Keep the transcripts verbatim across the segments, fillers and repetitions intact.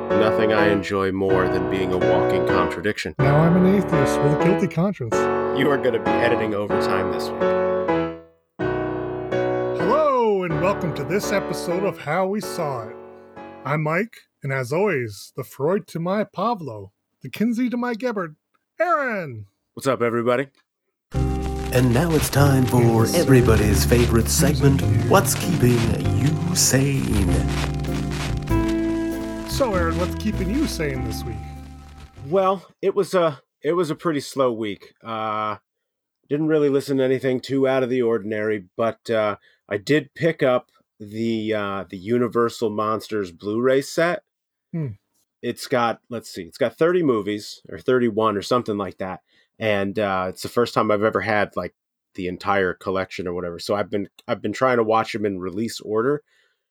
Nothing I enjoy more than being a walking contradiction. Now I'm an atheist with a guilty conscience. You are going to be editing overtime this week. Hello, and welcome to this episode of How We Saw It. I'm Mike, and as always, the Freud to my Pavlo, the Kinsey to my Gebert, Aaron. What's up, everybody? And now it's time for everybody's favorite segment, What's Keeping You Sane? So, Aaron, what's keeping you sane this week? Well, it was a it was a pretty slow week. Uh, didn't really listen to anything too out of the ordinary, but uh, I did pick up the uh, the Universal Monsters Blu-ray set. Hmm. It's got, let's see, it's got thirty movies or thirty-one or something like that, and uh, it's the first time I've ever had like the entire collection or whatever. So I've been I've been trying to watch them in release order.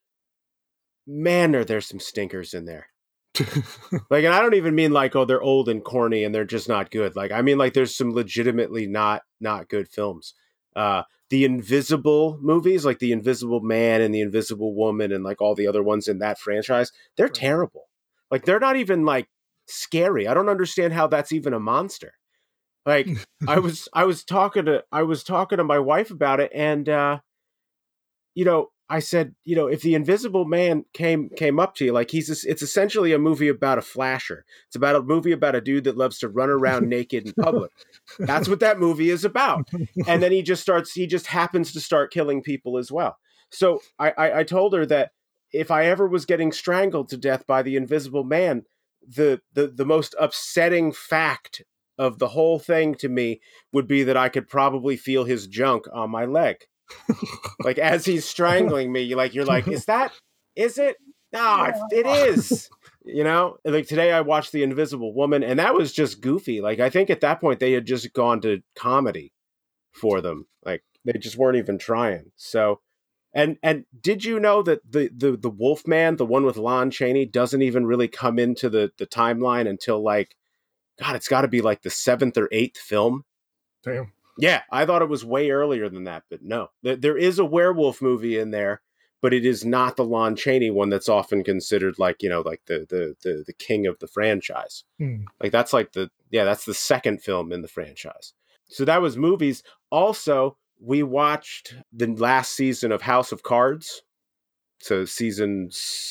Man, are there some stinkers in there. Like, and I don't even mean like, oh, they're old and corny and they're just not good. Like, I mean, like, there's some legitimately not not good films. Uh, the Invisible movies, like The Invisible Man and The Invisible Woman and like all the other ones in that franchise, they're Right. terrible. Like, they're not even like scary. I don't understand how that's even a monster. Like, I was I was talking to I was talking to my wife about it, and uh, you know, I said, you know, if the Invisible Man came came up to you, like he's it's essentially a movie about a flasher. It's about a movie about a dude that loves to run around naked in public. That's what that movie is about. And then he just starts, he just happens to start killing people as well. So I, I, I told her that if I ever was getting strangled to death by the Invisible Man, the the the most upsetting fact of the whole thing to me would be that I could probably feel his junk on my leg. Like, as he's strangling me, like, you're like, is that, is it? No, it is. You know, like today I watched The Invisible Woman, and that was just goofy. Like, I think at that point they had just gone to comedy for them. Like, they just weren't even trying. So, and and did you know that the the the Wolfman, the one with Lon Chaney, doesn't even really come into the the timeline until like, God, it's got to be like the seventh or eighth film. Damn. Yeah, I thought it was way earlier than that, but no. There is a werewolf movie in there, but it is not the Lon Chaney one that's often considered like, you know, like the the the, the king of the franchise. Hmm. Like, that's like the, yeah, that's the second film in the franchise. So that was movies. Also, we watched the last season of House of Cards. So season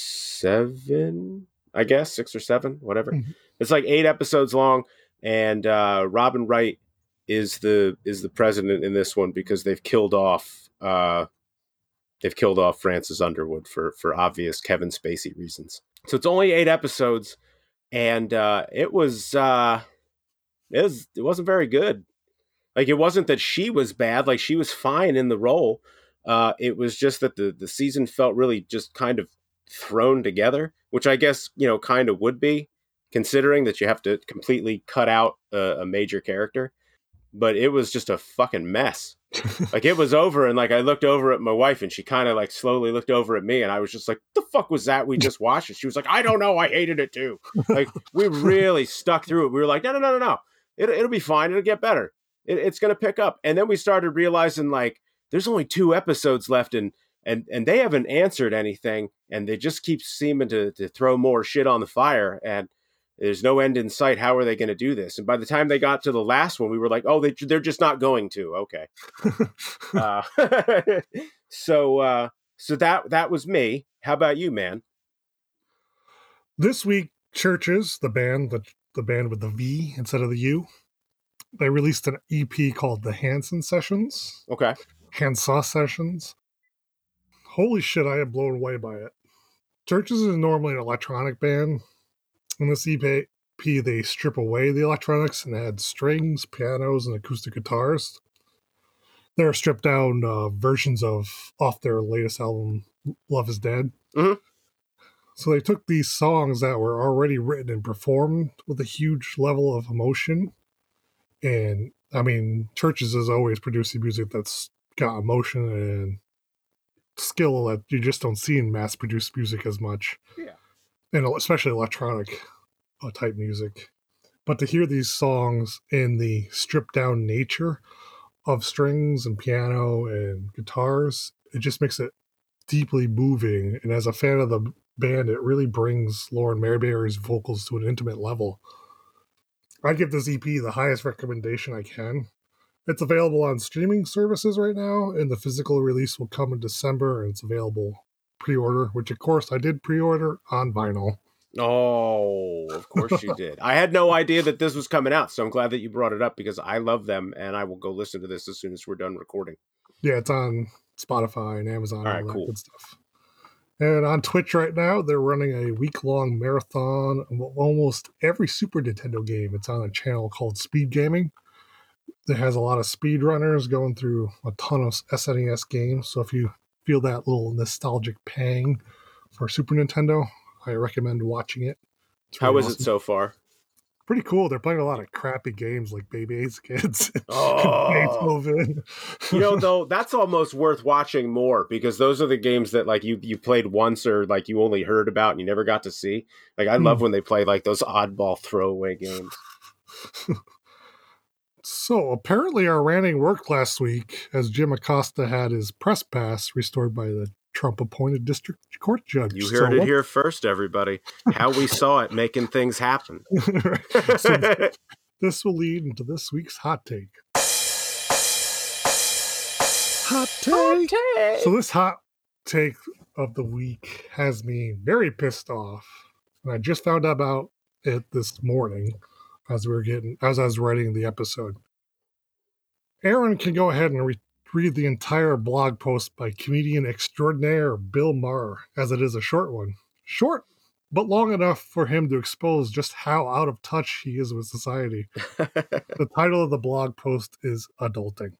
seven, I guess, six or seven, whatever. Mhm. It's like eight episodes long, and uh, Robin Wright is the is the president in this one because they've killed off uh, they've killed off Francis Underwood for for obvious Kevin Spacey reasons. So it's only eight episodes, and uh, it was uh, it was it wasn't very good. Like, it wasn't that she was bad; like, she was fine in the role. Uh, it was just that the the season felt really just kind of thrown together, which I guess, you know, kind of would be, considering that you have to completely cut out a, a major character. But it was just a fucking mess. Like, it was over, and like I looked over at my wife, and she kind of like slowly looked over at me, and I was just like, "The fuck was that we just watched?" And she was like, "I don't know, I hated it too." Like, we really stuck through it. We were like, "No, no, no, no, no. It, it'll be fine. It'll get better. It, it's gonna pick up." And then we started realizing like there's only two episodes left, and and and they haven't answered anything, and they just keep seeming to to throw more shit on the fire, and there's no end in sight. How are they going to do this? And by the time they got to the last one, we were like, oh, they, they're just not going to. Okay. uh, so uh, so that that was me. How about you, man? This week, Churches, the band, the, the band with the V instead of the U, they released an E P called The Hanson Sessions. Okay. Handsaw Sessions. Holy shit, I am blown away by it. Churches is normally an electronic band. In this E P, they strip away the electronics and add strings, pianos, and acoustic guitars. There are stripped down uh, versions of off their latest album, Love is Dead. Mm-hmm. So they took these songs that were already written and performed with a huge level of emotion. And, I mean, Churches has always producing music that's got emotion and skill that you just don't see in mass-produced music as much. Yeah. And especially electronic uh, type music. But to hear these songs in the stripped down nature of strings and piano and guitars, it just makes it deeply moving. And as a fan of the band. It really brings Lauren Mayberry's vocals to an intimate level. I give this E P the highest recommendation I can. It's available on streaming services right now, and the physical release will come in December, and it's available pre-order, which of course I did pre-order on vinyl. Oh, of course you did. I had no idea that this was coming out, so I'm glad that you brought it up because I love them, and I will go listen to this as soon as we're done recording. Yeah, it's on Spotify and Amazon, all right, all that cool. good stuff. And on Twitch right now, they're running a week-long marathon of almost every Super Nintendo game. It's on a channel called Speed Gaming. It has a lot of speedrunners going through a ton of S N E S games. So if you feel that little nostalgic pang for Super Nintendo, I recommend watching it. It's How really is awesome. it so far? Pretty cool. They're playing a lot of crappy games like Baby Ace Kids. Oh. Beethoven. You know, though, that's almost worth watching more because those are the games that like you you played once or like you only heard about and you never got to see. Like I love Hmm. when they play like those oddball throwaway games. So apparently our ranting worked last week as Jim Acosta had his press pass restored by the Trump-appointed district court judge. You So heard it what- here first, everybody. How we saw it making things happen. So this will lead into this week's hot take. Hot take. So this hot take of the week has me very pissed off, and I just found out about it this morning as we were getting as I was writing the episode. Aaron can go ahead and re- read the entire blog post by comedian extraordinaire Bill Maher, as it is a short one. Short, but long enough for him to expose just how out of touch he is with society. The title of the blog post is Adulting.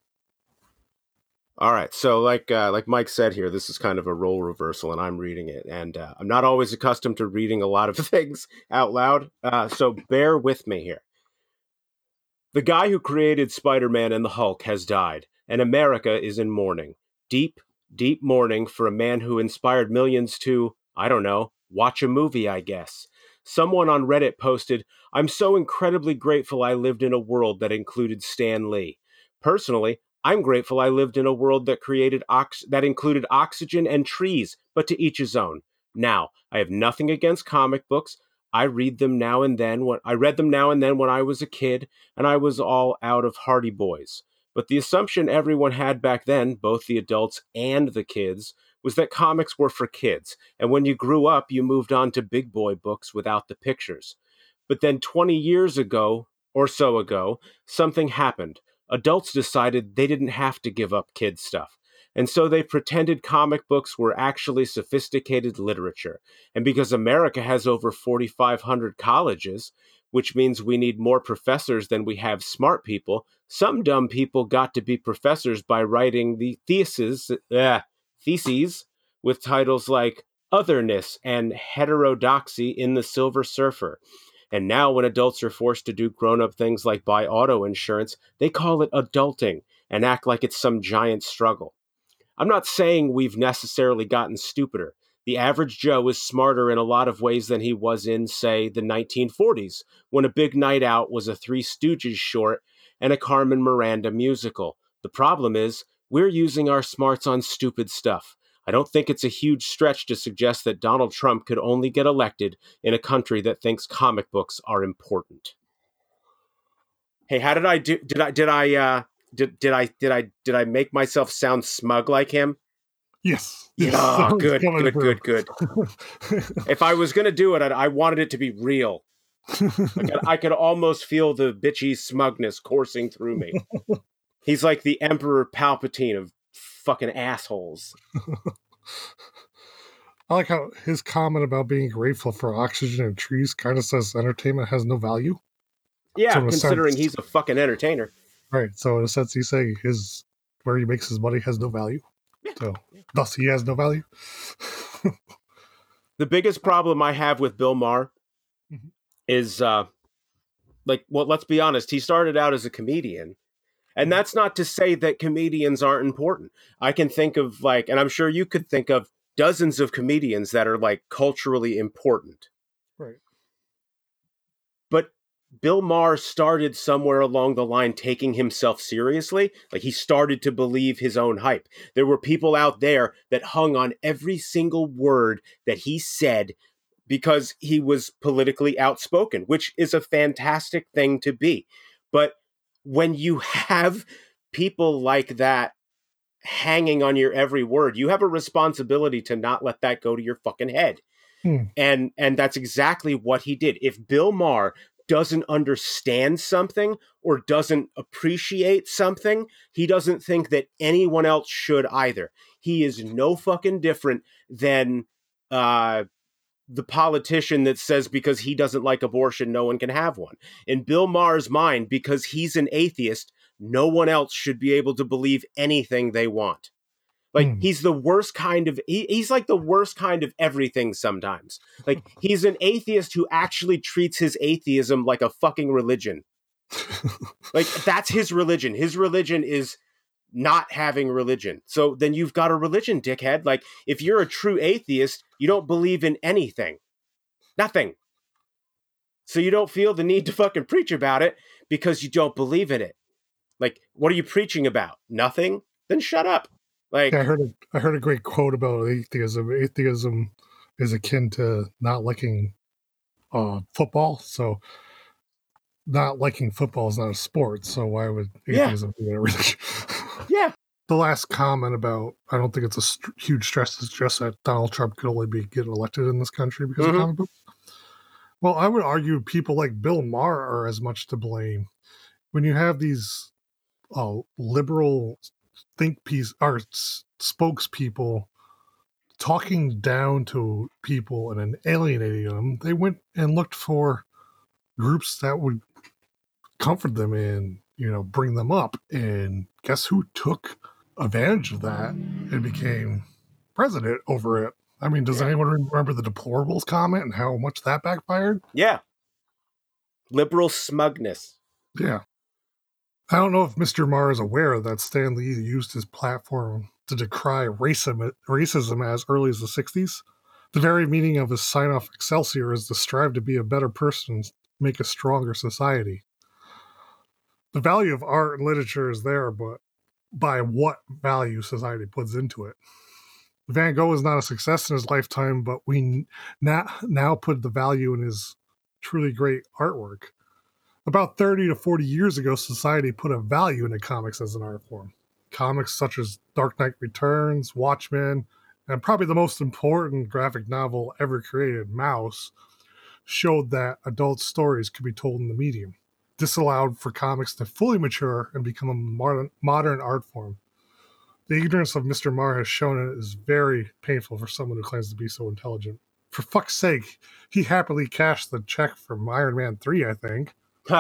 All right, so like uh, like Mike said here, this is kind of a role reversal, and I'm reading it, and uh, I'm not always accustomed to reading a lot of things out loud, uh, so bear with me here. The guy who created Spider-Man and the Hulk has died, and America is in mourning. Deep, deep mourning for a man who inspired millions to, I don't know, watch a movie, I guess. Someone on Reddit posted, "I'm so incredibly grateful I lived in a world that included Stan Lee. Personally, I'm grateful I lived in a world that created ox- that included oxygen and trees, but to each his own. Now, I have nothing against comic books. I read them now and then when I read them now and then when I was a kid, and I was all out of Hardy Boys. But the assumption everyone had back then, both the adults and the kids, was that comics were for kids, and when you grew up, you moved on to big boy books without the pictures. But then twenty years ago, or so ago, something happened. Adults decided they didn't have to give up kid stuff. And so they pretended comic books were actually sophisticated literature. And because America has over forty-five hundred colleges, which means we need more professors than we have smart people, some dumb people got to be professors by writing the theses, uh, theses with titles like Otherness and Heterodoxy in the Silver Surfer. And now when adults are forced to do grown-up things like buy auto insurance, they call it adulting and act like it's some giant struggle. I'm not saying we've necessarily gotten stupider. The average Joe is smarter in a lot of ways than he was in, say, the nineteen forties, when A Big Night Out was a Three Stooges short and a Carmen Miranda musical. The problem is, we're using our smarts on stupid stuff. I don't think it's a huge stretch to suggest that Donald Trump could only get elected in a country that thinks comic books are important. Hey, how did I do? Did I did I uh, did did I did I did I make myself sound smug like him? Yes. yes. Oh, Sounds good, coming good, through. good, good. If I was gonna do it, I, I wanted it to be real. I could, I could almost feel the bitchy smugness coursing through me. He's like the Emperor Palpatine of fucking assholes. I like how his comment about being grateful for oxygen and trees kind of says entertainment has no value. Yeah, So in a considering sense- he's a fucking entertainer. Right. So in a sense, he's saying his where he makes his money has no value. Yeah. So thus he has no value. The biggest problem I have with Bill Maher Mhm. is, uh, like, well, let's be honest. He started out as a comedian. And that's not to say that comedians aren't important. I can think of, like, and I'm sure you could think of dozens of comedians that are, like, culturally important. Right. But Bill Maher started somewhere along the line taking himself seriously. Like, he started to believe his own hype. There were people out there that hung on every single word that he said because he was politically outspoken, which is a fantastic thing to be. But when you have people like that hanging on your every word, you have a responsibility to not let that go to your fucking head. Hmm. And and that's exactly what he did. If Bill Maher doesn't understand something or doesn't appreciate something, he doesn't think that anyone else should either. He is no fucking different than uh, the politician that says because he doesn't like abortion, no one can have one. In Bill Maher's mind, because he's an atheist, no one else should be able to believe anything they want. Like, Hmm. he's the worst kind of, he, he's like the worst kind of everything sometimes. Like, he's an atheist who actually treats his atheism like a fucking religion. Like, that's his religion. His religion is not having religion. So then you've got a religion, dickhead. Like, if you're a true atheist, you don't believe in anything. Nothing. So you don't feel the need to fucking preach about it because you don't believe in it. Like, what are you preaching about? Nothing? Then shut up. Like, Yeah, I heard a, I heard a great quote about atheism. Atheism is akin to not liking uh, football. So not liking football is not a sport. So why would Yeah. atheism be everything? yeah. The last comment about, I don't think it's a st- huge stress, it's just that Donald Trump could only be getting elected in this country because Mhm. of comic books. Well, I would argue people like Bill Maher are as much to blame. When you have these uh, liberal think piece or s- spokespeople talking down to people and then alienating them, they went and looked for groups that would comfort them and, you know, bring them up. And guess who took advantage of that and became president over it? I mean, does Yeah. anyone remember the deplorables comment and how much that backfired? Yeah. Liberal smugness. Yeah. I don't know if Mister Maher is aware that Stan Lee used his platform to decry racism, racism as early as the sixties. The very meaning of his sign-off Excelsior is to strive to be a better person, make a stronger society. The value of art and literature is there, but by what value society puts into it. Van Gogh was not a success in his lifetime, but we now, now put the value in his truly great artwork. About thirty to forty years ago, society put a value into comics as an art form. Comics such as Dark Knight Returns, Watchmen, and probably the most important graphic novel ever created, Mouse, showed that adult stories could be told in the medium. This allowed for comics to fully mature and become a modern, modern art form. The ignorance of Mister Maher has shown it is very painful for someone who claims to be so intelligent. For fuck's sake, he happily cashed the check from Iron Man three, I think.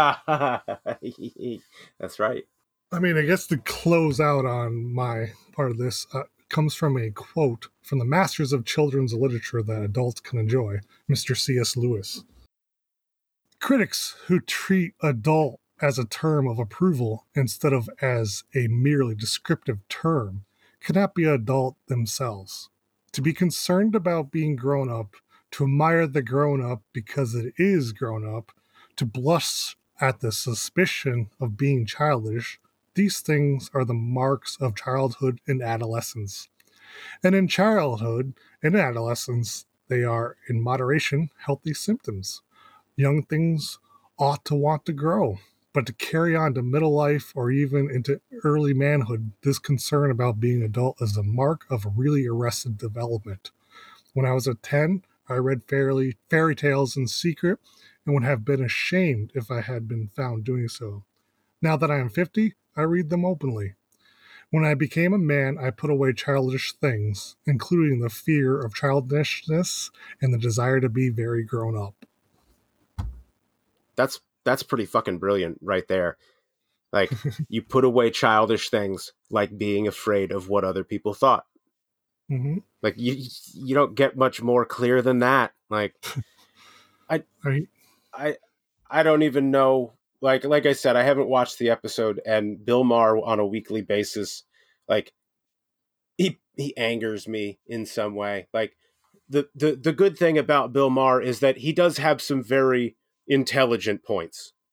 That's right. I mean, I guess to close out on my part of this uh, comes from a quote from the masters of children's literature that adults can enjoy, Mister C S Lewis. Critics who treat adult as a term of approval instead of as a merely descriptive term cannot be adult themselves. To be concerned about being grown up, to admire the grown up because it is grown up, to blush at the suspicion of being childish, these things are the marks of childhood and adolescence. And in childhood and adolescence, they are, in moderation, healthy symptoms. Young things ought to want to grow, but to carry on to middle life or even into early manhood, this concern about being adult is a mark of really arrested development. When I was at ten, I read fairy, fairy tales in secret and would have been ashamed if I had been found doing so. Now that I am fifty, I read them openly. When I became a man, I put away childish things, including the fear of childishness and the desire to be very grown up. That's that's pretty fucking brilliant right there. Like, you put away childish things like being afraid of what other people thought. Mm-hmm. Like, you you don't get much more clear than that. Like, I I, I I don't even know. Like like I said, I haven't watched the episode, and Bill Maher on a weekly basis, like, he he angers me in some way. Like, the the the good thing about Bill Maher is that he does have some very intelligent points.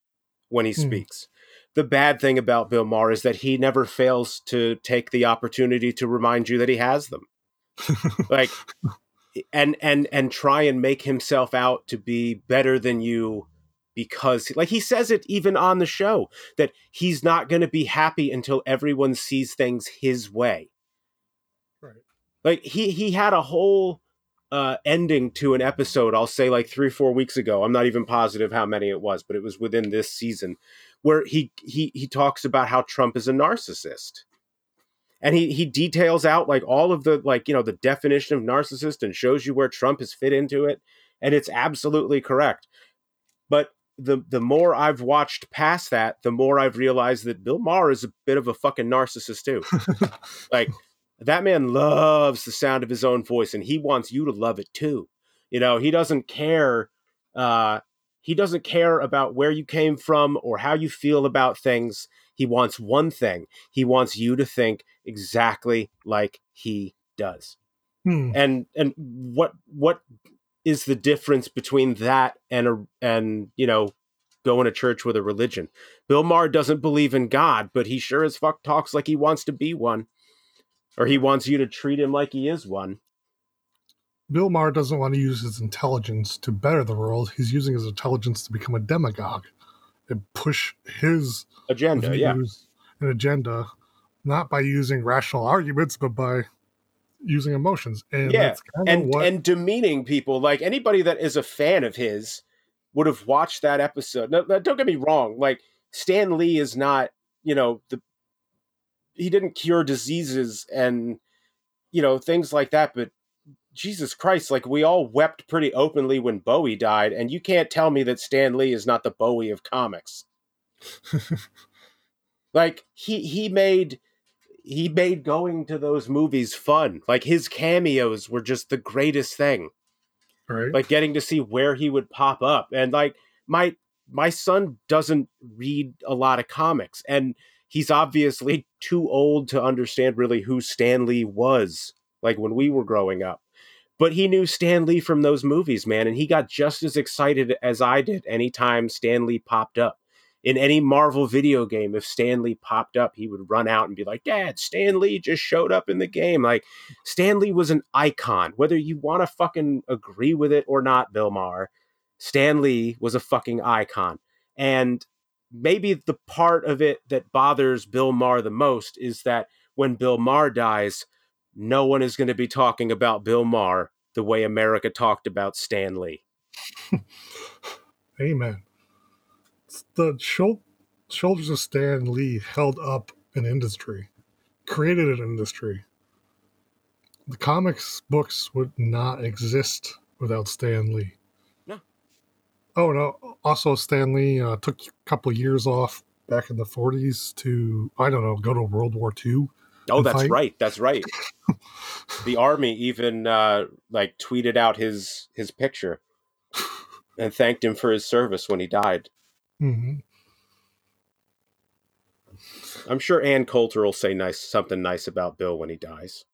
when he Hmm. speaks. The bad thing about Bill Maher is that he never fails to take the opportunity to remind you that he has them. Like, and and and try and make himself out to be better than you, because, like, he says it even on the show, that he's not going to be happy until everyone sees things his way. Right. Like, he he had a whole uh, ending to an episode, I'll say like three, four weeks ago. I'm not even positive how many it was, but it was within this season, where he he he talks about how Trump is a narcissist. And he he details out like all of the, like, you know, the definition of narcissist, and shows you where Trump has fit into it. And it's absolutely correct. But the the more I've watched past that, the more I've realized that Bill Maher is a bit of a fucking narcissist too. Like, that man loves the sound of his own voice, and he wants you to love it too. You know, he doesn't care. Uh, he doesn't care about where you came from or how you feel about things. He wants one thing. He wants you to think exactly like he does. Hmm. And and what what is the difference between that and a and you know going to church with a religion? Bill Maher doesn't believe in God, but he sure as fuck talks like he wants to be one, or he wants you to treat him like he is one. Bill Maher doesn't want to use his intelligence to better the world. He's using his intelligence to become a demagogue and push his Agenda, yeah. views and agenda, not by using rational arguments, but by using emotions. And Yeah, that's kind of and what and demeaning people. Like, anybody that is a fan of his would have watched that episode. No, no, don't get me wrong. Like, Stan Lee is not, you know, the he didn't cure diseases and, you know, things like that. But Jesus Christ, like, we all wept pretty openly when Bowie died, and you can't tell me that Stan Lee is not the Bowie of comics. Like, he he made he made going to those movies fun. Like, his cameos were just the greatest thing. right. Like, getting to see where he would pop up. And like, my my son doesn't read a lot of comics, and he's obviously too old to understand really who Stan Lee was, like when we were growing up. But he knew Stan Lee from those movies, man, and he got just as excited as I did anytime Stan Lee popped up. In any Marvel video game, if Stan Lee popped up, he would run out and be like, Dad, Stan Lee just showed up in the game. Like, Stan Lee was an icon. Whether you want to fucking agree with it or not, Bill Maher, Stan Lee was a fucking icon. And maybe the part of it that bothers Bill Maher the most is that when Bill Maher dies, no one is going to be talking about Bill Maher the way America talked about Stan Lee. Amen. The shou- shoulders of Stan Lee held up an industry, created an industry. The comics books would not exist without Stan Lee. No. Oh, no. Also, Stan Lee uh, took a couple of years off back in the forties to, I don't know, go to World War Two. Oh, and that's fight. right. That's right. The army even uh, like tweeted out his his picture and thanked him for his service when he died. Mm-hmm. I'm sure Ann Coulter will say nice something nice about Bill when he dies.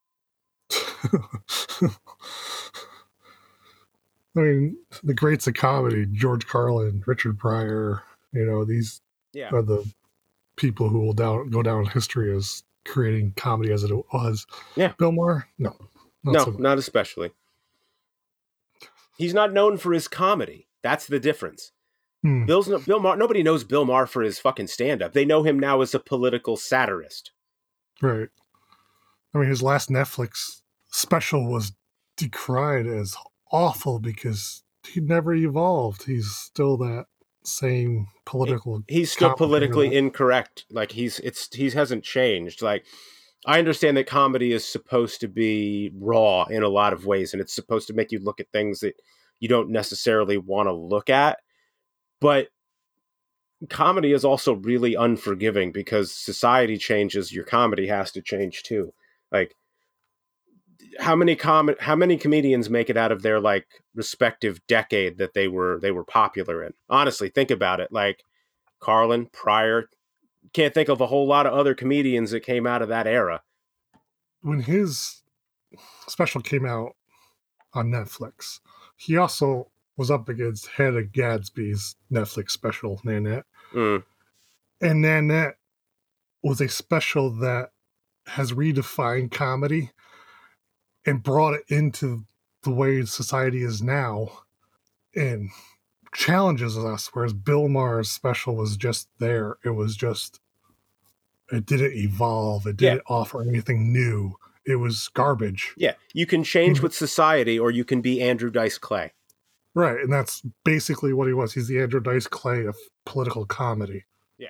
I mean, the greats of comedy, George Carlin, Richard Pryor, you know, these Yeah. are the people who will down, go down in history as creating comedy as it was. Yeah. Bill Maher? No. Not No, so much. not especially. He's not known for his comedy. That's the difference. Hmm. Bill's no, Bill Maher. Nobody knows Bill Maher for his fucking stand-up. They know him now as a political satirist. Right. I mean, his last Netflix special was decried as awful because he never evolved. He's still that same political. He's still commentator politically that- incorrect. Like, he's it's he hasn't changed. Like, I understand that comedy is supposed to be raw in a lot of ways, and it's supposed to make you look at things that you don't necessarily want to look at. But comedy is also really unforgiving because society changes, your comedy has to change too. Like, how many com- how many comedians make it out of their like respective decade that they were they were popular in? Honestly, think about it. Like Carlin, Pryor, can't think of a whole lot of other comedians that came out of that era. When his special came out on Netflix, he also was up against Hannah Gadsby's Netflix special, Nanette. Mm. And Nanette was a special that has redefined comedy and brought it into the way society is now and challenges us, whereas Bill Maher's special was just there. It was just, it didn't evolve. It didn't Yeah. offer anything new. It was garbage. Yeah, you can change with society, or you can be Andrew Dice Clay. Right, and that's basically what he was. He's the Andrew Dice Clay of political comedy. Yeah.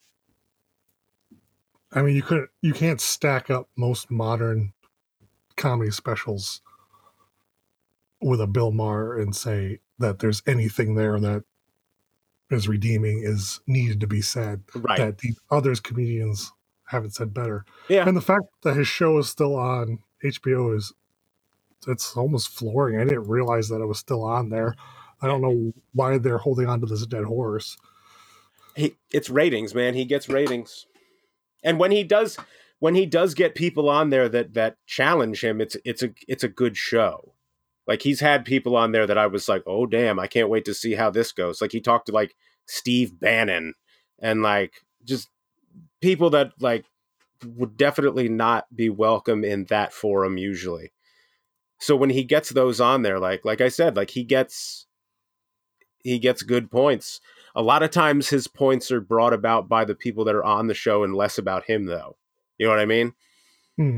I mean, you couldn't, you can't stack up most modern comedy specials with a Bill Maher and say that there's anything there that is redeeming, is needed to be said. Right. That the others comedians haven't said better. Yeah. And the fact that his show is still on H B O is, it's almost flooring. I didn't realize that it was still on there. I don't know why they're holding on to this dead horse. He, it's ratings, man. He gets ratings. And when he does, when he does get people on there that, that challenge him, it's, it's a, it's a good show. Like, he's had people on there that I was like, oh, damn, I can't wait to see how this goes. Like, he talked to, like, Steve Bannon and, like, just people that, like, would definitely not be welcome in that forum usually. So when he gets those on there, like, like I said, like, he gets, he gets good points. A lot of times his points are brought about by the people that are on the show and less about him, though. You know what I mean? Hmm.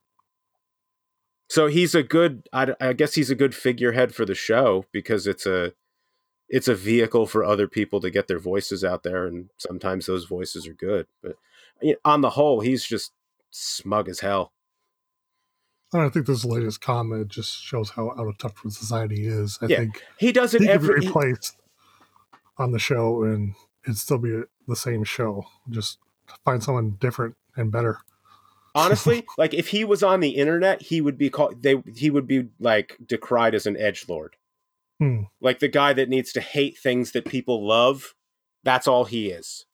So he's a good, I, I guess he's a good figurehead for the show because it's a, it's a vehicle for other people to get their voices out there. And sometimes those voices are good, but you know, on the whole, he's just smug as hell. I think this latest comment just shows how out of touch with society is. I yeah, think he does it he every could be replaced he, on the show and it'd still be the same show. Just find someone different and better. Honestly, like if he was on the internet, he would be called. They he would be like decried as an edgelord, hmm. like the guy that needs to hate things that people love. That's all he is.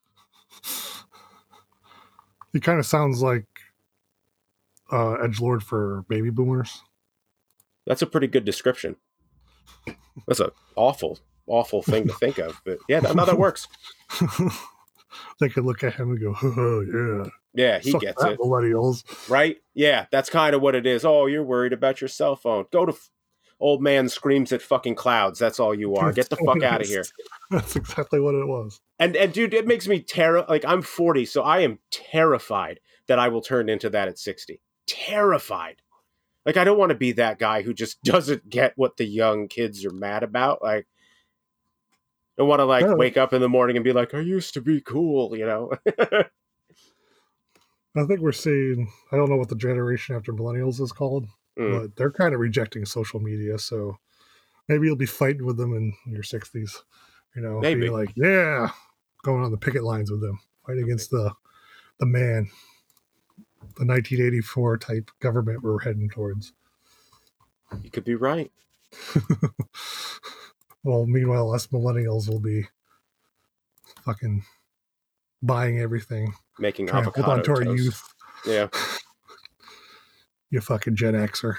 He kind of sounds like uh, edgelord for baby boomers. That's a pretty good description. That's an awful, awful thing to think of, but yeah, no, that works. They could look at him and go, oh, yeah. Yeah, he Suck gets that, it. Millennials. Right? Yeah, that's kind of what it is. Oh, you're worried about your cell phone. Go to f- old man screams at fucking clouds. That's all you are. Get the fuck out of here. That's exactly what it was. And, and dude, it makes me terrified. Like, I'm forty, so I am terrified that I will turn into that at sixty. Terrified. Like, I don't want to be that guy who just doesn't get what the young kids are mad about. Like, I want to, like, yeah. wake up in the morning and be like, I used to be cool, you know? I think we're seeing, I don't know what the generation after millennials is called, mm. but they're kind of rejecting social media. So maybe you'll be fighting with them in your sixties, you know, maybe be like, yeah, going on the picket lines with them, fighting against the, the man, the nineteen eighty-four type government we're heading towards. You could be right. Well, meanwhile, us millennials will be fucking buying everything. Making avocado hold on to our toast. youth. Yeah. You fucking Gen Xer.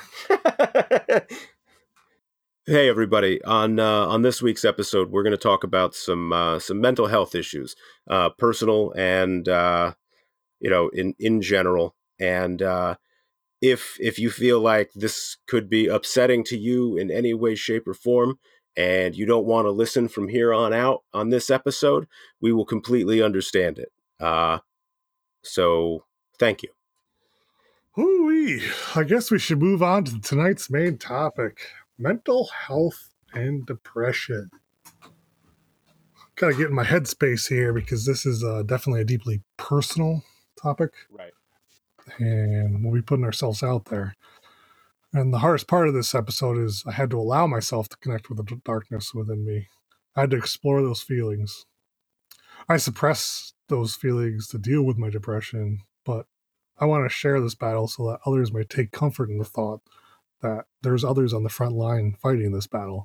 Hey everybody! On uh, on this week's episode, we're going to talk about some uh, some mental health issues, uh, personal and uh, you know in in general. And uh, if if you feel like this could be upsetting to you in any way, shape, or form, and you don't want to listen from here on out on this episode, we will completely understand it. Uh, So, thank you. Ooh-wee. I guess we should move on to tonight's main topic, mental health and depression. Gotta get in my headspace here because this is uh, definitely a deeply personal topic. Right. And we'll be putting ourselves out there. And the hardest part of this episode is I had to allow myself to connect with the darkness within me. I had to explore those feelings. I suppress those feelings to deal with my depression, but I want to share this battle so that others may take comfort in the thought that there's others on the front line fighting this battle.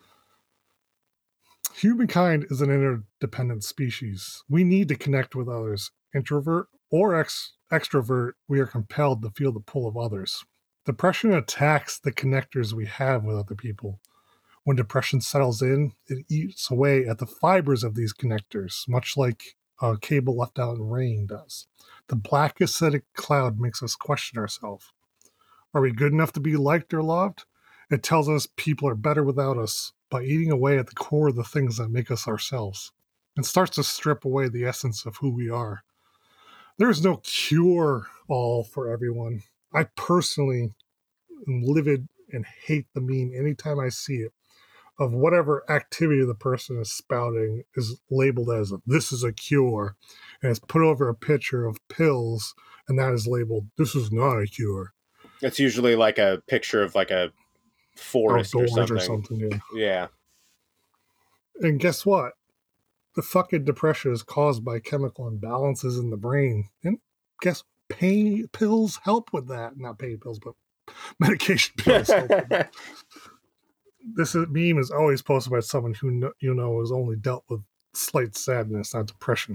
Humankind is an interdependent species. We need to connect with others. Introvert or ex- extrovert, we are compelled to feel the pull of others. Depression attacks the connectors we have with other people. When depression settles in, it eats away at the fibers of these connectors, much like a cable left out in rain does. The black acidic cloud makes us question ourselves. Are we good enough to be liked or loved? It tells us people are better without us by eating away at the core of the things that make us ourselves. It starts to strip away the essence of who we are. There is no cure all for everyone. I personally am livid and hate the meme anytime I see it of whatever activity the person is spouting is labeled as this is a cure, and it's put over a picture of pills, and that is labeled this is not a cure. It's usually like a picture of like a forest or something. Or something yeah. yeah. And guess what? The fucking depression is caused by chemical imbalances in the brain. And guess pain pills help with that. Not pain pills, but medication pills help with that. This is, meme is always posted by someone who know, you know has only dealt with slight sadness, not depression.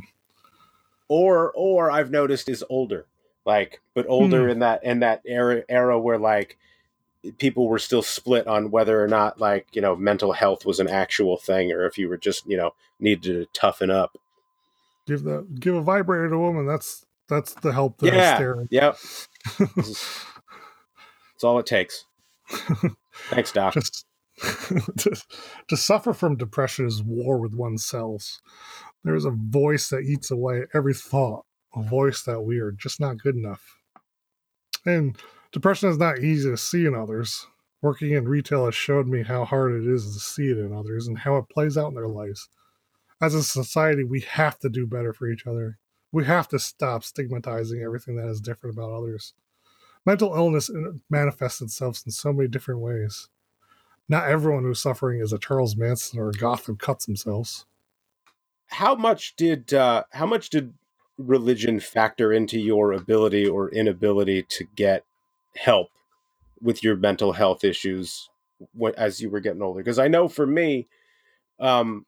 Or or I've noticed is older. Like, but older hmm. in that in that era era where like people were still split on whether or not like, you know, mental health was an actual thing or if you were just, you know, needed to toughen up. Give the give a vibrator to a woman. That's that's the help that yeah. is staring. Yep. That's all it takes. Thanks, Doc. Just, to, to suffer from depression is war with oneself. There is a voice that eats away at every thought, a voice that we are just not good enough. And depression is not easy to see in others. Working in retail has showed me how hard it is to see it in others and how it plays out in their lives. As a society, we have to do better for each other. We have to stop stigmatizing everything that is different about others. Mental illness manifests itself in so many different ways. Not everyone who's suffering is a Charles Manson or a goth who cuts themselves. How much did uh, how much did religion factor into your ability or inability to get help with your mental health issues as you were getting older? Because I know for me, um,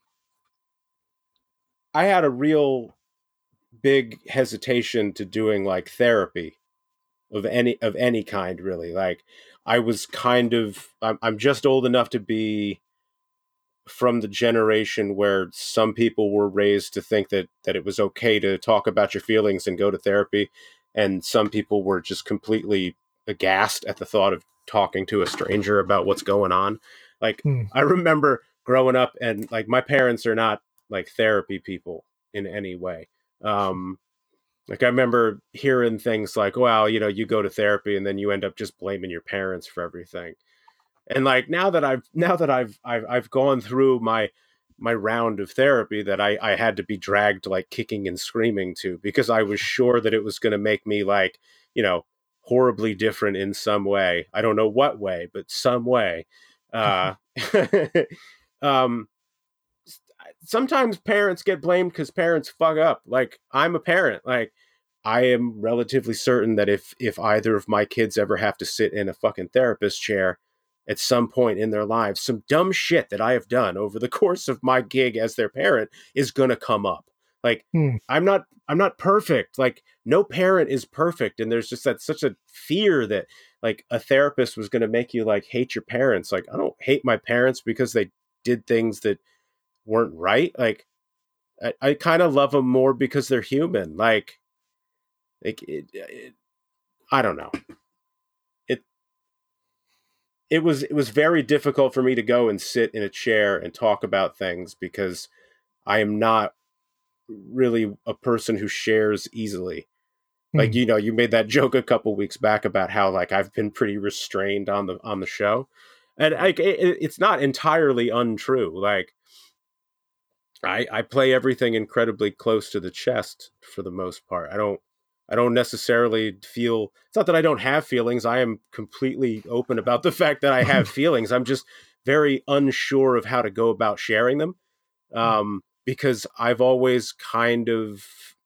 I had a real big hesitation to doing like therapy of any of any kind, really. Like I was kind of I'm, I'm just old enough to be from the generation where some people were raised to think that that it was okay to talk about your feelings and go to therapy, and some people were just completely aghast at the thought of talking to a stranger about what's going on. Like hmm. I remember growing up, and like my parents are not like therapy people in any way. Um, like I remember hearing things like, well, you know, you go to therapy and then you end up just blaming your parents for everything. And like now that I've now that I've I've I've gone through my my round of therapy that I, I had to be dragged like kicking and screaming to, because I was sure that it was going to make me like, you know, horribly different in some way. I don't know what way, but some way. Uh, um, sometimes parents get blamed because parents fuck up. Like I'm a parent. Like I am relatively certain that if if either of my kids ever have to sit in a fucking therapist chair at some point in their lives, some dumb shit that I have done over the course of my gig as their parent is going to come up. Like, hmm. I'm not, I'm not perfect. Like no parent is perfect. And there's just that such a fear that like a therapist was going to make you like hate your parents. Like, I don't hate my parents because they did things that weren't right. Like I, I kind of love them more because they're human. Like, like it, it, I don't know. It was it was very difficult for me to go and sit in a chair and talk about things because I am not really a person who shares easily. Mm. Like, you know, you made that joke a couple weeks back about how like I've been pretty restrained on the on the show, and like it, it's not entirely untrue. Like I I play everything incredibly close to the chest for the most part. I don't. I don't necessarily feel, it's not that I don't have feelings. I am completely open about the fact that I have feelings. I'm just very unsure of how to go about sharing them. Um, because I've always kind of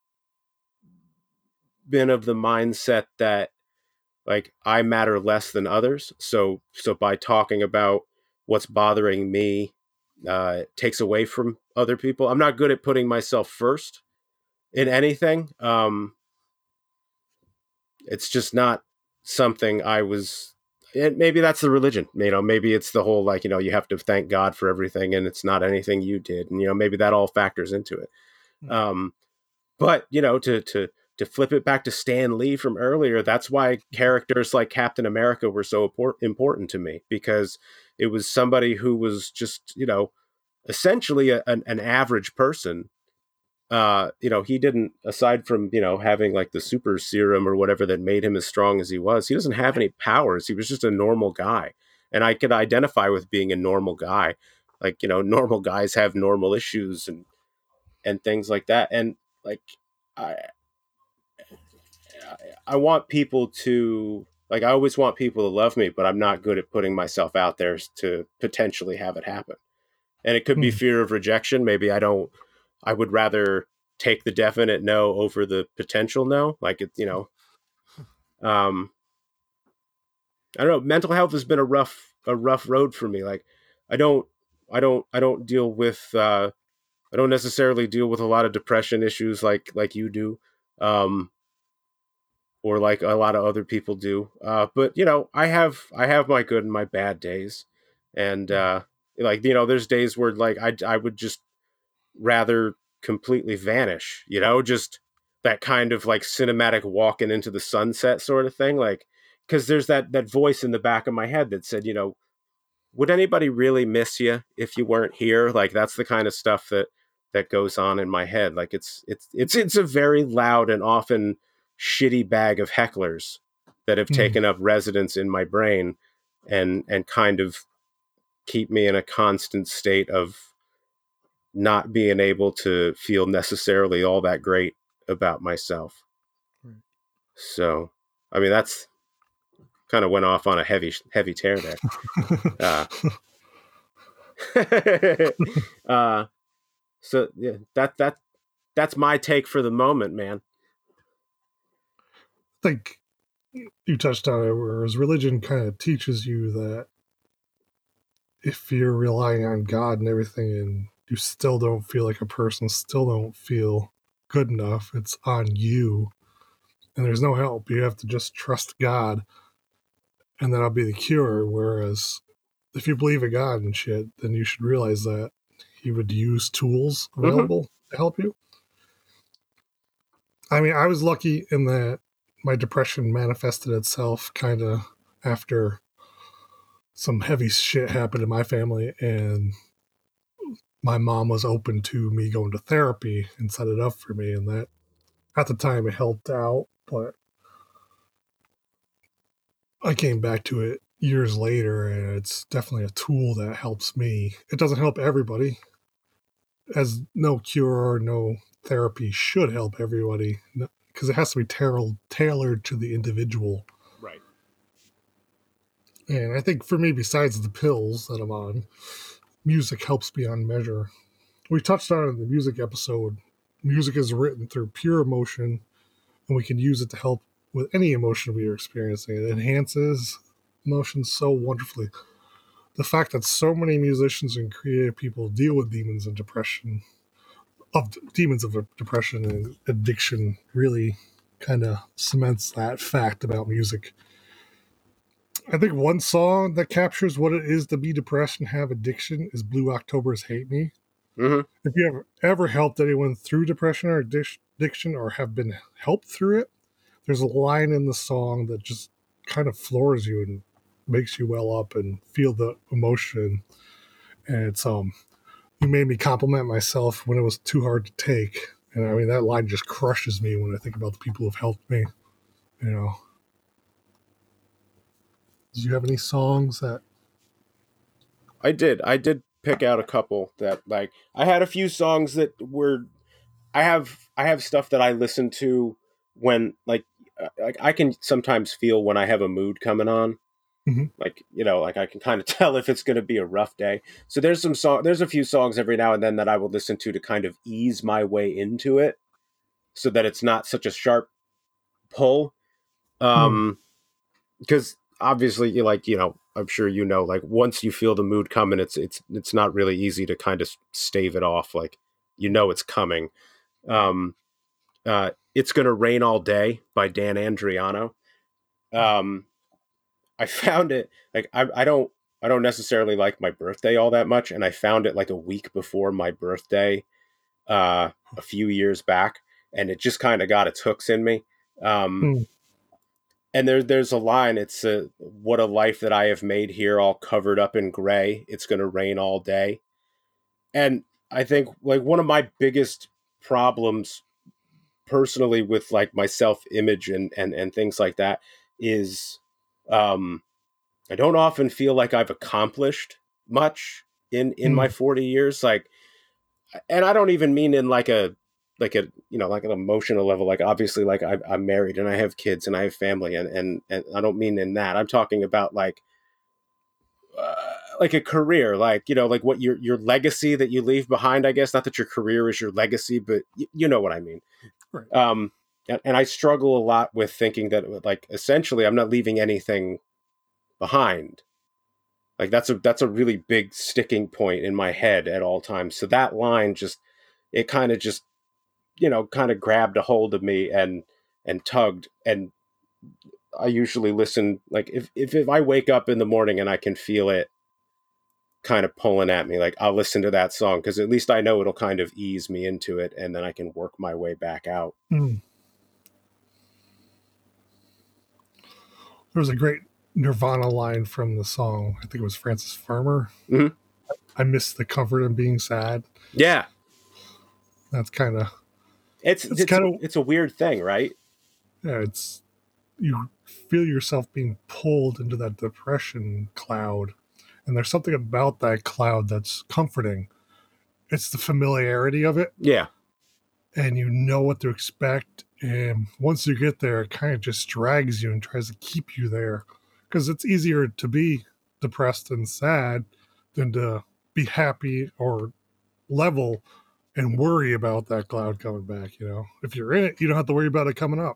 been of the mindset that like I matter less than others. So, so by talking about what's bothering me, uh, it takes away from other people. I'm not good at putting myself first in anything. Um, It's just not something I was and maybe that's the religion, you know, maybe it's the whole, like, you know, you have to thank God for everything and it's not anything you did. And, you know, maybe that all factors into it. Um, but, you know, to, to, to flip it back to Stan Lee from earlier, that's why characters like Captain America were so important to me, because it was somebody who was just, you know, essentially a, an, an average person. Uh, you know, he didn't, aside from, you know, having like the super serum or whatever that made him as strong as he was, he doesn't have any powers. He was just a normal guy. And I could identify with being a normal guy. Like, you know, normal guys have normal issues and, and things like that. And like, I, I want people to, like, I always want people to love me, but I'm not good at putting myself out there to potentially have it happen. And it could be fear of rejection. Maybe I don't, I would rather take the definite no over the potential no. Like, it, you know, um, I don't know. Mental health has been a rough, a rough road for me. Like, I don't, I don't, I don't deal with, uh, I don't necessarily deal with a lot of depression issues like, like you do. Um, or like a lot of other people do. Uh, but you know, I have, I have my good and my bad days. And, uh, like, you know, there's days where like, I, I would just rather completely vanish, you know, just that kind of like cinematic walking into the sunset sort of thing. Like, cause there's that, that voice in the back of my head that said, you know, would anybody really miss you if you weren't here? Like, that's the kind of stuff that, that goes on in my head. Like, it's, it's, it's, it's a very loud and often shitty bag of hecklers that have mm. taken up residence in my brain and, and kind of keep me in a constant state of not being able to feel necessarily all that great about myself. Right. So, I mean, that's kind of went off on a heavy, heavy tear there. uh, uh, so yeah, that, that, that's my take for the moment, man. I think you touched on it, whereas religion kind of teaches you that if you're relying on God and everything and you still don't feel like a person, still don't feel good enough, it's on you. And there's no help. You have to just trust God and that'll be the cure. Whereas if you believe in God and shit, then you should realize that he would use tools available mm-hmm. to help you. I mean, I was lucky in that my depression manifested itself kind of after some heavy shit happened in my family, and my mom was open to me going to therapy and set it up for me, and that at the time it helped out, but I came back to it years later, and it's definitely a tool that helps me. It doesn't help everybody, as no cure or no therapy should help everybody, because it has to be tar- tailored to the individual. Right. And I think for me, besides the pills that I'm on, music helps beyond measure. We touched on it in the music episode. Music is written through pure emotion, and we can use it to help with any emotion we are experiencing. It enhances emotions so wonderfully. The fact that so many musicians and creative people deal with demons and depression, of demons of depression and addiction, really kind of cements that fact about music. I think one song that captures what it is to be depressed and have addiction is Blue October's Hate Me. Mm-hmm. If you ever, ever helped anyone through depression or addiction or have been helped through it, there's a line in the song that just kind of floors you and makes you well up and feel the emotion. And it's, um, you made me compliment myself when it was too hard to take. And I mean, that line just crushes me when I think about the people who've helped me, you know. Do you have any songs that? I did. I did pick out a couple that, like, I had a few songs that were, I have, I have stuff that I listen to when, like, uh, like I can sometimes feel when I have a mood coming on. Mm-hmm. Like, you know, like I can kind of tell if it's going to be a rough day. So there's some song, there's a few songs every now and then that I will listen to to kind of ease my way into it, so that it's not such a sharp pull. Um, because mm. obviously, you like, you know, I'm sure you know, like once you feel the mood coming, it's it's it's not really easy to kind of stave it off. Like, you know, it's coming. Um, uh, It's Gonna Rain All Day by Dan Andriano. Um. I found it like I, I don't I don't necessarily like my birthday all that much, and I found it like a week before my birthday, uh, a few years back, and it just kind of got its hooks in me. Um, Hmm. and there there's a line. It's a what a life that I have made here, all covered up in gray. It's going to rain all day, and I think like one of my biggest problems personally with like my self image and and and things like that is. Um, I don't often feel like I've accomplished much in in my Hmm. forty years. Like, and I don't even mean in like a like a you know like an emotional level. Like obviously, like I, I'm married and I have kids and I have family, and and and I don't mean in that. I'm talking about like uh, like a career, like you know, like what your your legacy that you leave behind. I guess not that your career is your legacy, but y- you know what I mean. Right. Um, and, and I struggle a lot with thinking that like essentially I'm not leaving anything behind. Like that's a that's a really big sticking point in my head at all times. So that line just it kind of just you know kind of grabbed a hold of me and and tugged. And I usually listen like if if if I wake up in the morning and I can feel it kind of pulling at me, like I'll listen to that song because at least I know it'll kind of ease me into it, and then I can work my way back out. Hmm. There was a great Nirvana line from the song. I think it was Francis Farmer. Mm-hmm. I miss the comfort of being sad. Yeah, That's kind of it's it's it's kind of it's a weird thing, right? yeah. It's you feel yourself being pulled into that depression cloud, and there's something about that cloud that's comforting. It's the familiarity of it, Yeah, and you know what to expect. And once you get there, it kind of just drags you and tries to keep you there, because it's easier to be depressed and sad than to be happy or level and worry about that cloud coming back. You know, if you're in it, you don't have to worry about it coming up.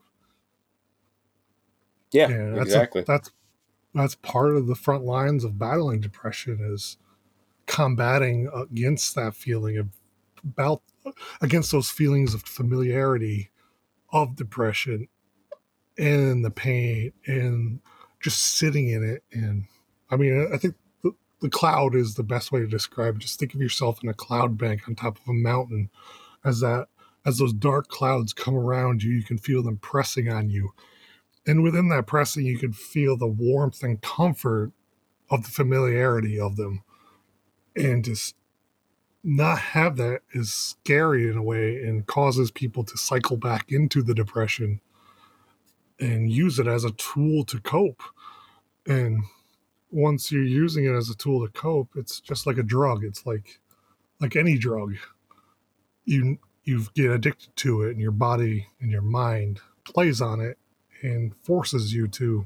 yeah, Yeah, that's a exactly. that's that's part of the front lines of battling depression is combating against that feeling of about against those feelings of familiarity of depression and the pain and just sitting in it. And I mean, I think the, the cloud is the best way to describe it. Just think of yourself in a cloud bank on top of a mountain. As that as those dark clouds come around you, you can feel them pressing on you. And within that pressing, you can feel the warmth and comfort of the familiarity of them. And just not have that is scary in a way and causes people to cycle back into the depression and use it as a tool to cope. And once you're using it as a tool to cope, it's just like a drug. It's like like any drug. You you get addicted to it, and your body and your mind plays on it and forces you to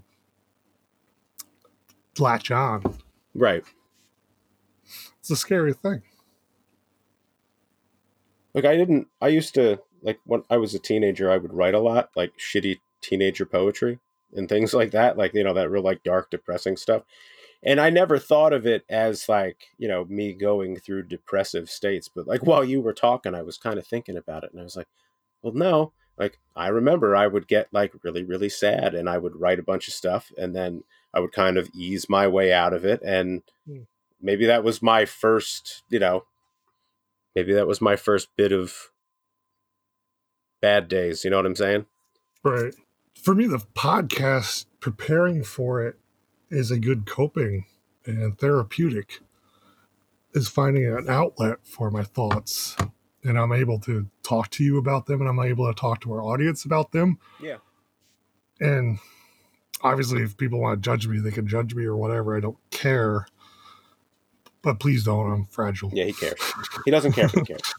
latch on. Right. It's a scary thing. Like I didn't I used to like when I was a teenager I would write a lot, like shitty teenager poetry and things like that, like you know that real like dark depressing stuff. And I never thought of it as like, you know, me going through depressive states, but like while you were talking I was kind of thinking about it and I was like, well no, like I remember I would get like really really sad and I would write a bunch of stuff and then I would kind of ease my way out of it, and Hmm. maybe that was my first, you know, maybe that was my first bit of bad days. You know what I'm saying? Right. For me, the podcast, preparing for it is a good coping and therapeutic, is finding an outlet for my thoughts. And I'm able to talk to you about them and I'm able to talk to our audience about them. Yeah. And obviously, if people want to judge me, they can judge me or whatever. I don't care. But please don't. I'm fragile. Yeah, he cares. He doesn't care, but he cares.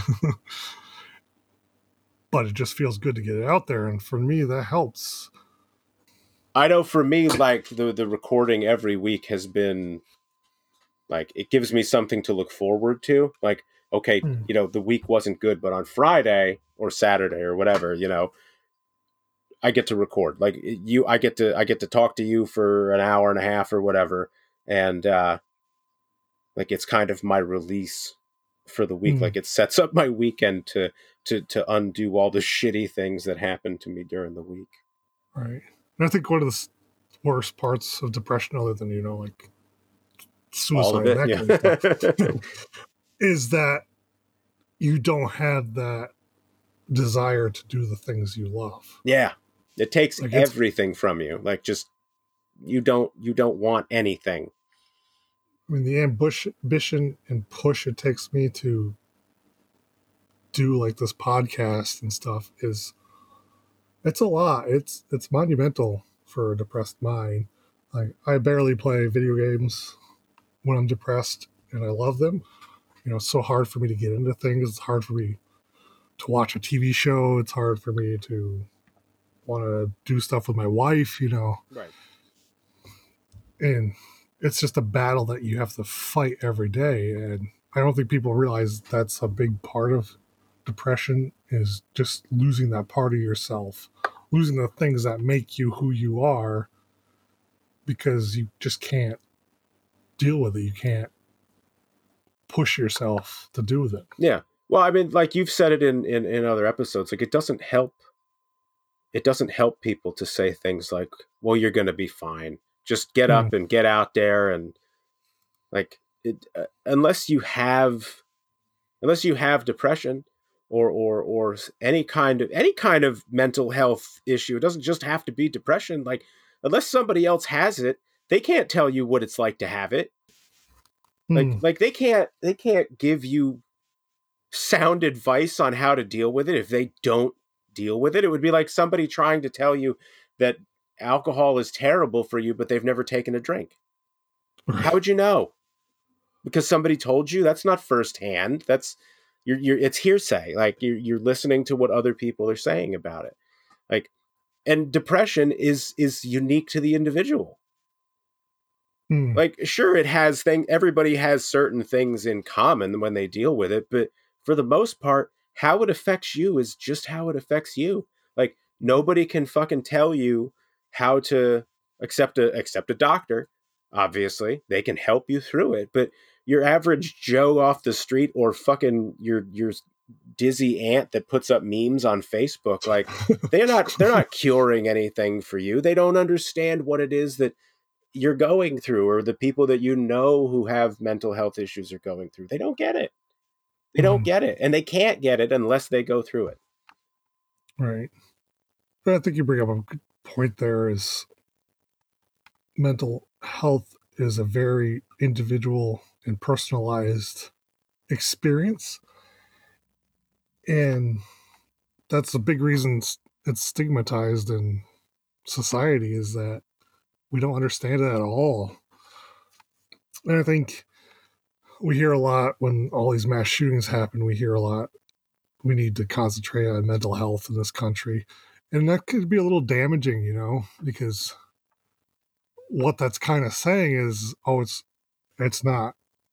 But it just feels good to get it out there. And for me, that helps. I know for me, like the the recording every week has been like it gives me something to look forward to. Like, okay, Hmm. you know, the week wasn't good, but on Friday or Saturday or whatever, you know, I get to record. Like you, I get to I get to talk to you for an hour and a half or whatever, and uh, like it's kind of my release for the week. Hmm. Like it sets up my weekend to to to undo all the shitty things that happened to me during the week. Right. And I think one of the worst parts of depression, other than, you know, like All of suicide, it, that yeah. kind of stuff, is that you don't have that desire to do the things you love. Yeah. It takes Like, it's, everything from you. Like, just, you don't, you don't want anything. I mean, the ambition and push it takes me to do like this podcast and stuff is, it's a lot. It's it's monumental for a depressed mind. Like, I barely play video games when I'm depressed, and I love them. You know, it's so hard for me to get into things. It's hard for me to watch a T V show. It's hard for me to want to do stuff with my wife, you know. Right. And it's just a battle that you have to fight every day. And I don't think people realize that's a big part of depression, is just losing that part of yourself, losing the things that make you who you are, because you just can't deal with it. You can't push yourself to do with it. Yeah. Well, I mean, like you've said it in, in, in other episodes, like it doesn't help. It doesn't help people to say things like, well, you're going to be fine. Just get up and get out there. And like, it, uh, unless you have, unless you have depression or, or, or any kind of, any kind of mental health issue, it doesn't just have to be depression. Like, unless somebody else has it, they can't tell you what it's like to have it. Like, Mm. like they can't, they can't give you sound advice on how to deal with it if they don't deal with it. It would be like somebody trying to tell you that alcohol is terrible for you, but they've never taken a drink. How would you know? Because somebody told you? That's not firsthand. That's you're, you're it's hearsay. Like you're, you're listening to what other people are saying about it. Like, and depression is, is unique to the individual. Mm. Like, sure, it has thing. Everybody has certain things in common when they deal with it, but for the most part, how it affects you is just how it affects you. Like, nobody can fucking tell you how to accept a accept a doctor. Obviously, they can help you through it, but your average Joe off the street, or fucking your your dizzy aunt that puts up memes on Facebook, like they're not they're not curing anything for you. They don't understand what it is that you're going through, or the people that you know who have mental health issues are going through. They don't get it. They don't Mm. get it, and they can't get it unless they go through it. Right. But I think you bring up a good point there, is mental health is a very individual and personalized experience. And that's a big reason it's stigmatized in society, is that we don't understand it at all. And I think we hear a lot when all these mass shootings happen, we hear a lot, we need to concentrate on mental health in this country. And that could be a little damaging, you know, because what that's kind of saying is, oh, it's it's not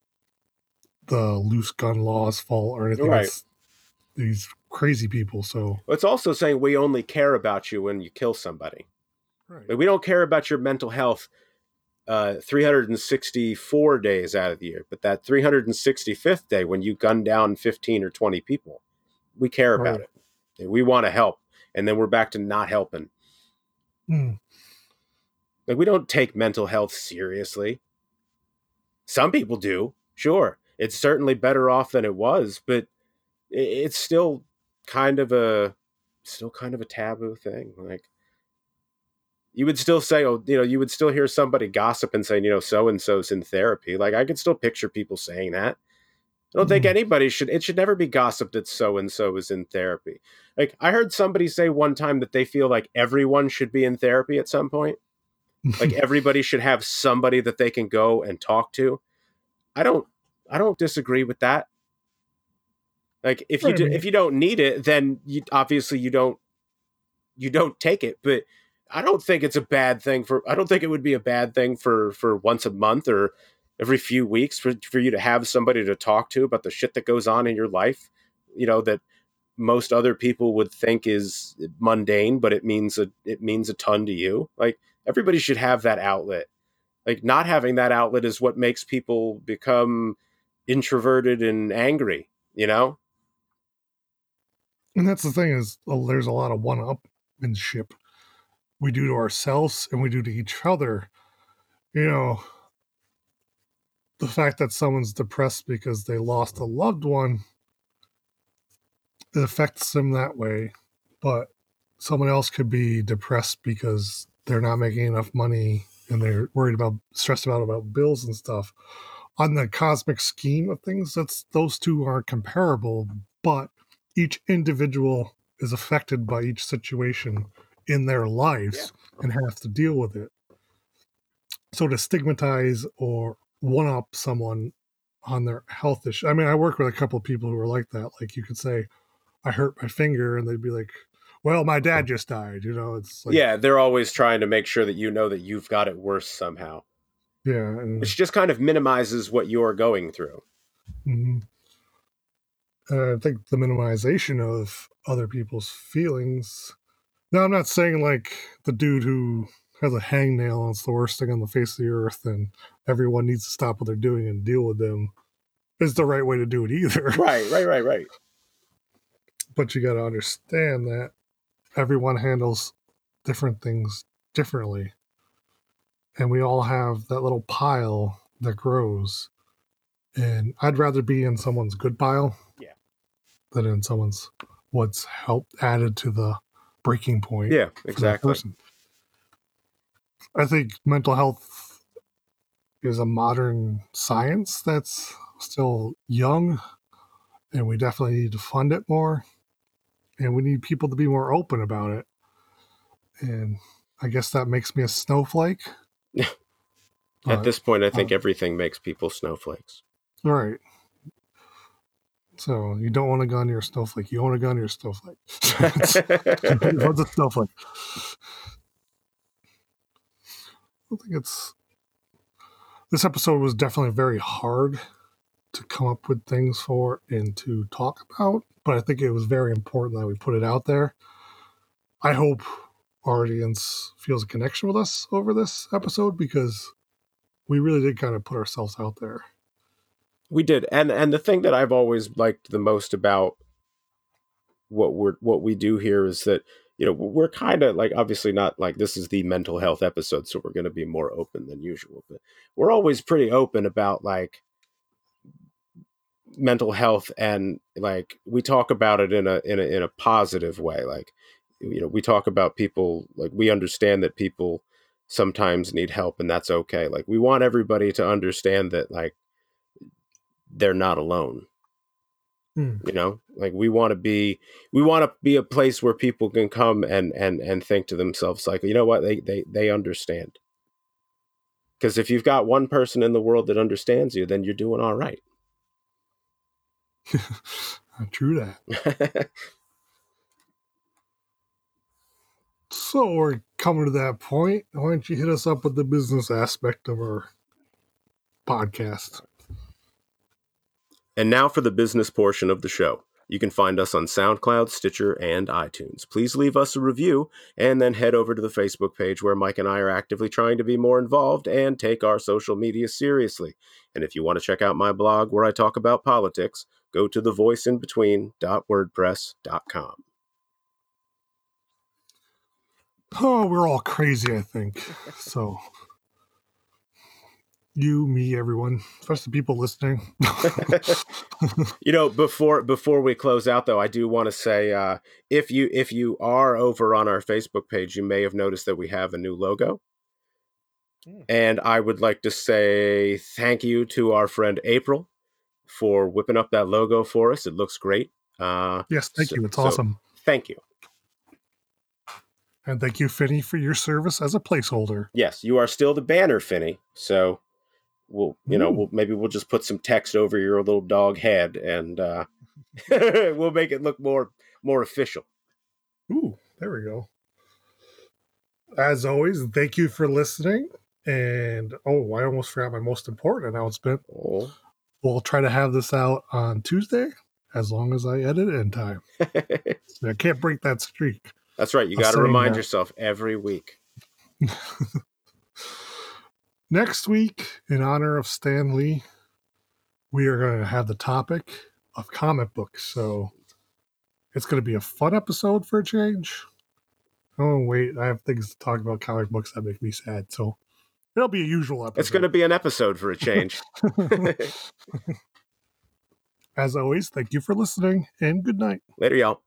the loose gun law's fault or anything. Right. It's these crazy people. So It's also saying we only care about you when you kill somebody. right. Like, we don't care about your mental health uh, three hundred sixty-four days out of the year, but that three hundred sixty-fifth day when you gun down fifteen or twenty people, we care about Right. it. And we want to help. And then we're back to not helping. Hmm. Like, we don't take mental health seriously. Some people do, sure. It's certainly better off than it was, but it, it's still kind of a still kind of a taboo thing. Like, you would still say, oh, you know, you would still hear somebody gossip and saying, you know, so and so's in therapy. Like, I could still picture people saying that. I don't think Mhm. anybody should, it should never be gossiped that so-and-so is in therapy. Like, I heard somebody say one time that they feel like everyone should be in therapy at some point. Like, everybody should have somebody that they can go and talk to. I don't, I don't disagree with that. Like, if you Right, I do, mean- if you don't need it, then you obviously you don't, you don't take it. But I don't think it's a bad thing for, I don't think it would be a bad thing for, for once a month or every few weeks for, for you to have somebody to talk to about the shit that goes on in your life, you know, that most other people would think is mundane, but it means a, it means a ton to you. Like, everybody should have that outlet. Like, not having that outlet is what makes people become introverted and angry, you know? And that's the thing, is, oh, there's a lot of one-upmanship we do to ourselves and we do to each other. You know, the fact that someone's depressed because they lost a loved one, it affects them that way. But someone else could be depressed because they're not making enough money and they're worried about, stressed out about bills and stuff. On the cosmic scheme of things, that's those two aren't comparable, but each individual is affected by each situation in their lives yeah. and have to deal with it. So to stigmatize or one-up someone on their health issue, I mean, I work with a couple of people who are like that. Like you could say, I hurt my finger, and they'd be like, well, my dad just died, you know. It's like, yeah, they're always trying to make sure that you know that you've got it worse somehow. Yeah. And, which just kind of minimizes what you're going through. Mm-hmm. Uh, I think the minimization of other people's feelings. Now, I'm not saying like the dude who has a hangnail and it's the worst thing on the face of the earth and everyone needs to stop what they're doing and deal with them is the right way to do it either. Right, right, right, right. But you got to understand that everyone handles different things differently. And we all have that little pile that grows. And I'd rather be in someone's good pile yeah. than in someone's what's helped added to the breaking point. Yeah, exactly. Person. I think mental health is a modern science that's still young, and we definitely need to fund it more. And we need people to be more open about it. And I guess that makes me a snowflake. At but, this point, I think uh, everything makes people snowflakes. Right. So you don't want a gun, you're a snowflake. You want a gun, you're a snowflake. What's a snowflake? I think it's... This episode was definitely very hard to come up with things for and to talk about, but I think it was very important that we put it out there. I hope our audience feels a connection with us over this episode because we really did kind of put ourselves out there. We did. And and the thing that I've always liked the most about what we're what we do here is that, you know, we're kind of like, obviously not like this is the mental health episode, so we're going to be more open than usual, but we're always pretty open about like mental health, and like we talk about it in a in a in a positive way. Like, you know, we talk about people, like we understand that people sometimes need help and that's okay. Like we want everybody to understand that like they're not alone. Mm. You know, like we want to be, we want to be a place where people can come and, and, and think to themselves, like, you know what, they, they, they understand. Because if you've got one person in the world that understands you, then you're doing all right. True that. So we're coming to that point. Why don't you hit us up with the business aspect of our podcast? And now for the business portion of the show. You can find us on SoundCloud, Stitcher, and iTunes. Please leave us a review and then head over to the Facebook page where Mike and I are actively trying to be more involved and take our social media seriously. And if you want to check out my blog where I talk about politics, go to the voice in between dot wordpress dot com. Oh, we're all crazy, I think. So... You, me, everyone, especially people listening. You know, before before we close out, though, I do want to say, uh, if you if you are over on our Facebook page, you may have noticed that we have a new logo. Mm. And I would like to say thank you to our friend April for whipping up that logo for us. It looks great. Uh, yes, thank so, you. It's so awesome. Thank you. And thank you, Finney, for your service as a placeholder. Yes, you are still the banner, Finney. So... We'll, you know, we'll, maybe we'll just put some text over your little dog head and uh, we'll make it look more, more official. Ooh, there we go. As always, thank you for listening. And, oh, I almost forgot my most important announcement. Oh. We'll try to have this out on Tuesday, as long as I edit it in time. So I can't break that streak. That's right. You got to remind that. yourself every week. Next week, in honor of Stan Lee, we are going to have the topic of comic books. So it's going to be a fun episode for a change. Oh, wait. I have things to talk about comic books that make me sad. So it'll be a usual episode. It's going to be an episode for a change. As always, thank you for listening and good night. Later, y'all.